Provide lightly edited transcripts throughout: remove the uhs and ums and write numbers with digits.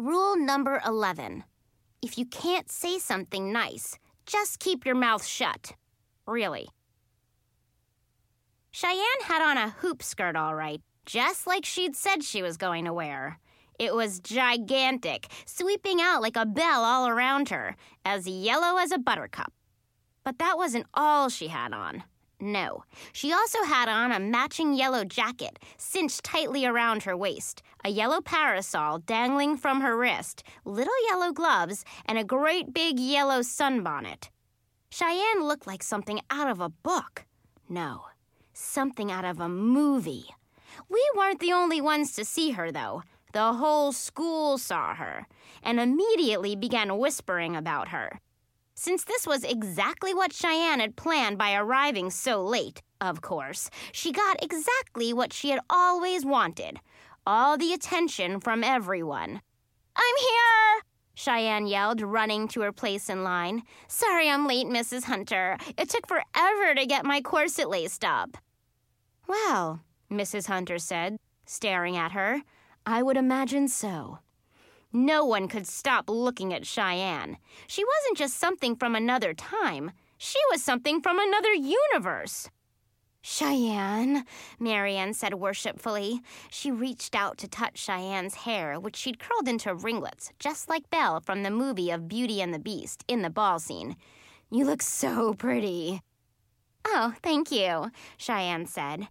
Rule number 11. If you can't say something nice, just keep your mouth shut. Really. Cheyenne had on a hoop skirt all right, just like she'd said she was going to wear. It was gigantic, sweeping out like a bell all around her, as yellow as a buttercup. But that wasn't all she had on. No, she also had on a matching yellow jacket, cinched tightly around her waist, a yellow parasol dangling from her wrist, little yellow gloves, and a great big yellow sunbonnet. Cheyenne looked like something out of a book. No, something out of a movie. We weren't the only ones to see her, though. The whole school saw her, and immediately began whispering about her. Since this was exactly what Cheyenne had planned by arriving so late, of course, she got exactly what she had always wanted. All the attention from everyone. "I'm here!" Cheyenne yelled, running to her place in line. "Sorry I'm late, Mrs. Hunter. It took forever to get my corset laced up." "Well," Mrs. Hunter said, staring at her, "I would imagine so." No one could stop looking at Cheyenne. She wasn't just something from another time. She was something from another universe. "Cheyenne," Marianne said worshipfully. She reached out to touch Cheyenne's hair, which she'd curled into ringlets, just like Belle from the movie of Beauty and the Beast in the ball scene. "You look so pretty." "Oh, thank you," Cheyenne said.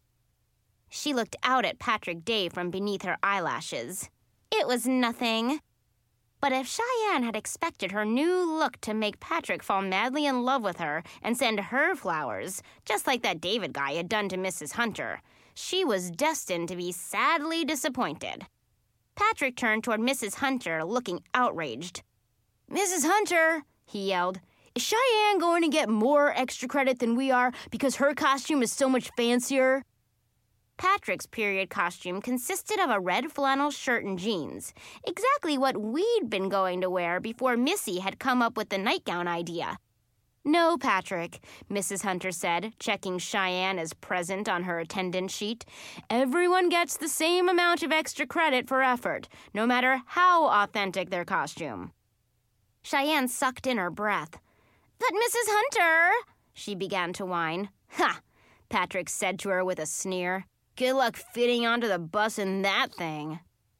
She looked out at Patrick Day from beneath her eyelashes. It was nothing. But if Cheyenne had expected her new look to make Patrick fall madly in love with her and send her flowers, just like that David guy had done to Mrs. Hunter, she was destined to be sadly disappointed. Patrick turned toward Mrs. Hunter, looking outraged. "Mrs. Hunter," he yelled, "is Cheyenne going to get more extra credit than we are because her costume is so much fancier?" Patrick's period costume consisted of a red flannel shirt and jeans, exactly what we'd been going to wear before Missy had come up with the nightgown idea. "No, Patrick," Mrs. Hunter said, checking Cheyenne as present on her attendance sheet. "Everyone gets the same amount of extra credit for effort, no matter how authentic their costume." Cheyenne sucked in her breath. "But Mrs. Hunter," she began to whine. "Ha!" Patrick said to her with a sneer. "Good luck fitting onto the bus in that thing."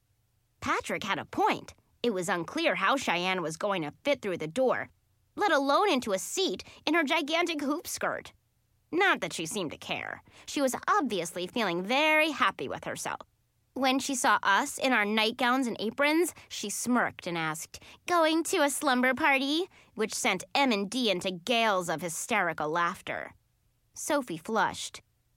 Patrick had a point. It was unclear how Cheyenne was going to fit through the door, let alone into a seat in her gigantic hoop skirt. Not that she seemed to care. She was obviously feeling very happy with herself. When she saw us in our nightgowns and aprons, she smirked and asked, "Going to a slumber party?" which sent M&D into gales of hysterical laughter. Sophie flushed.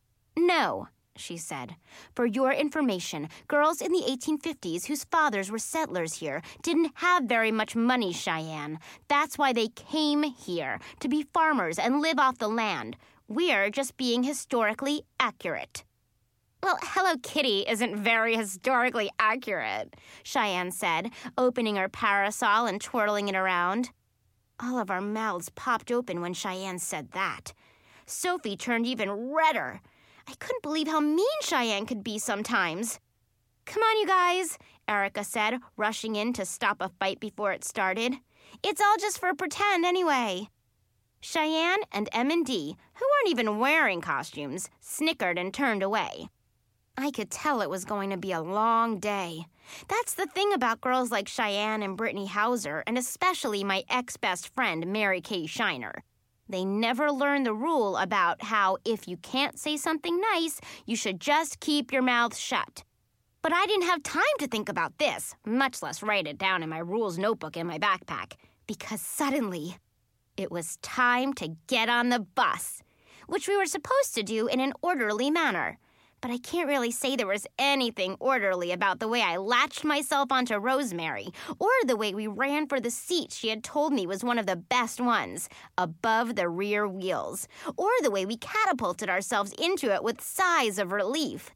"No," she said. "For your information, girls in the 1850s whose fathers were settlers here didn't have very much money, Cheyenne. That's why they came here, to be farmers and live off the land. We're just being historically accurate." "Well, Hello Kitty isn't very historically accurate," Cheyenne said, opening her parasol and twirling it around. All of our mouths popped open when Cheyenne said that. Sophie turned even redder. I couldn't believe how mean Cheyenne could be sometimes. "Come on, you guys," Erica said, rushing in to stop a fight before it started. "It's all just for pretend anyway." Cheyenne and M&D, who weren't even wearing costumes, snickered and turned away. I could tell it was going to be a long day. That's the thing about girls like Cheyenne and Brittany Hauser, and especially my ex-best friend, Mary Kay Shiner. They never learned the rule about how if you can't say something nice, you should just keep your mouth shut. But I didn't have time to think about this, much less write it down in my rules notebook in my backpack, because suddenly it was time to get on the bus, which we were supposed to do in an orderly manner. But I can't really say there was anything orderly about the way I latched myself onto Rosemary, or the way we ran for the seat she had told me was one of the best ones, above the rear wheels, or the way we catapulted ourselves into it with sighs of relief.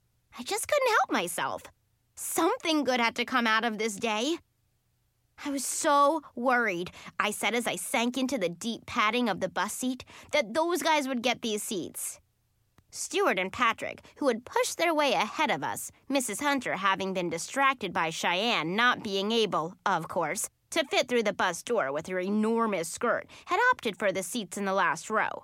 I just couldn't help myself. Something good had to come out of this day. I was so worried, I said as I sank into the deep padding of the bus seat, that those guys would get these seats. Stuart and Patrick, who had pushed their way ahead of us, Mrs. Hunter having been distracted by Cheyenne not being able, of course, to fit through the bus door with her enormous skirt, had opted for the seats in the last row.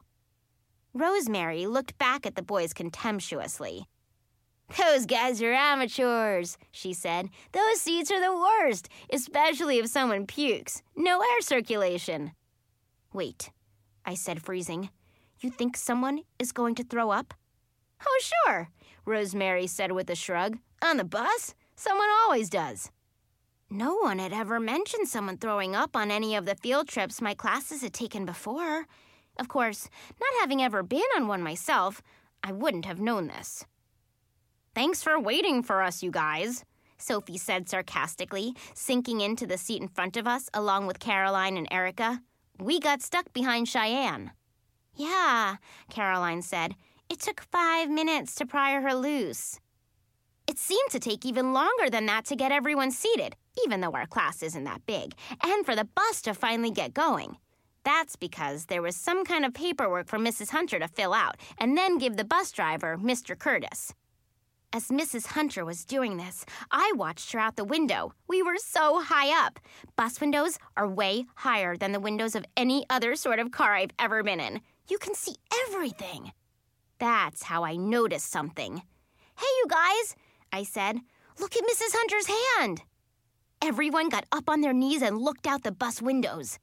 Rosemary looked back at the boys contemptuously. "Those guys are amateurs," she said. "Those seats are the worst, especially if someone pukes. No air circulation." "Wait," I said, freezing. "You think someone is going to throw up?" "Oh, sure," Rosemary said with a shrug. "On the bus? Someone always does." No one had ever mentioned someone throwing up on any of the field trips my classes had taken before. Of course, not having ever been on one myself, I wouldn't have known this. "Thanks for waiting for us, you guys," Sophie said sarcastically, sinking into the seat in front of us along with Caroline and Erica. "We got stuck behind Cheyenne." "Yeah," Caroline said. "It took 5 minutes to pry her loose." It seemed to take even longer than that to get everyone seated, even though our class isn't that big, and for the bus to finally get going. That's because there was some kind of paperwork for Mrs. Hunter to fill out and then give the bus driver, Mr. Curtis. As Mrs. Hunter was doing this, I watched her out the window. We were so high up. Bus windows are way higher than the windows of any other sort of car I've ever been in. You can see everything. That's how I noticed something. "Hey, you guys," I said. "Look at Mrs. Hunter's hand." Everyone got up on their knees and looked out the bus windows.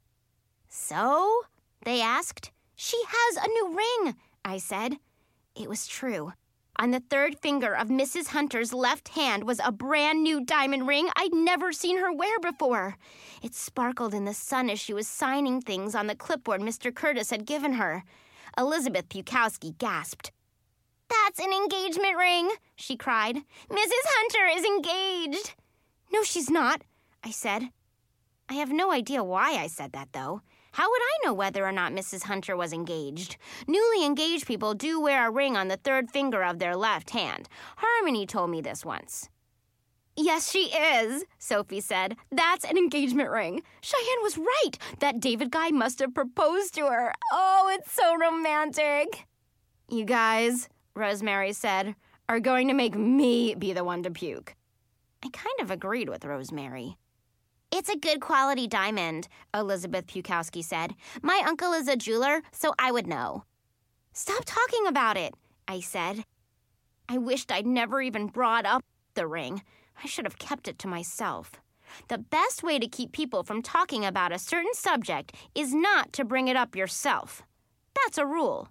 "So?" they asked. "She has a new ring," I said. It was true. On the third finger of Mrs. Hunter's left hand was a brand new diamond ring I'd never seen her wear before. It sparkled in the sun as she was signing things on the clipboard Mr. Curtis had given her. Elizabeth Pukowski gasped. "That's an engagement ring," she cried. "Mrs. Hunter is engaged." "No, she's not," I said. I have no idea why I said that, though. How would I know whether or not Mrs. Hunter was engaged? Newly engaged people do wear a ring on the third finger of their left hand. Harmony told me this once. "Yes, she is," Sophie said. "That's an engagement ring. Cheyenne was right. That David guy must have proposed to her. Oh, it's so romantic." "You guys," Rosemary said, "are going to make me be the one to puke." I kind of agreed with Rosemary. "It's a good quality diamond," Elizabeth Pukowski said. "My uncle is a jeweler, so I would know." "Stop talking about it," I said. I wished I'd never even brought up the ring. I should have kept it to myself. The best way to keep people from talking about a certain subject is not to bring it up yourself. That's a rule.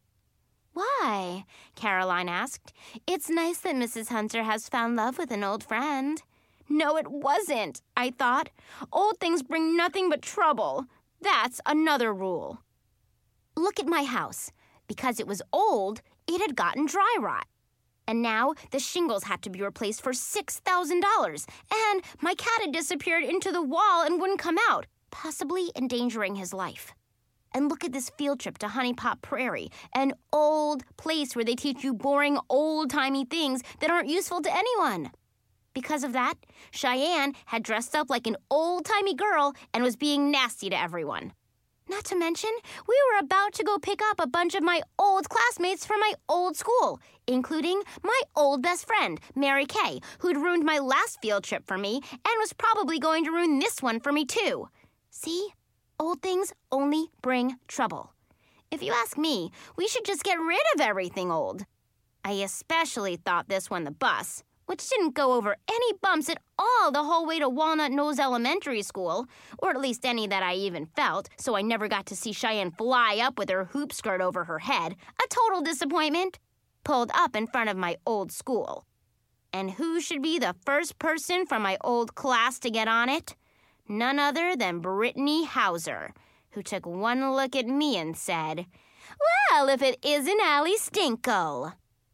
"Why?" Caroline asked. "It's nice that Mrs. Hunter has found love with an old friend." No, it wasn't, I thought. Old things bring nothing but trouble. That's another rule. Look at my house. Because it was old, it had gotten dry rot. And now the shingles had to be replaced for $6,000. And my cat had disappeared into the wall and wouldn't come out, possibly endangering his life. And look at this field trip to Honey Pot Prairie, an old place where they teach you boring, old-timey things that aren't useful to anyone. Because of that, Cheyenne had dressed up like an old-timey girl and was being nasty to everyone. Not to mention, we were about to go pick up a bunch of my old classmates from my old school, including my old best friend, Mary Kay, who'd ruined my last field trip for me and was probably going to ruin this one for me too. See? Old things only bring trouble. If you ask me, we should just get rid of everything old. I especially thought this when the bus, which didn't go over any bumps at all the whole way to Walnut Nose Elementary School, or at least any that I even felt, so I never got to see Cheyenne fly up with her hoop skirt over her head, a total disappointment, pulled up in front of my old school. And who should be the first person from my old class to get on it? None other than Brittany Hauser, who took one look at me and said, "Well, if it isn't Allie Stinkle."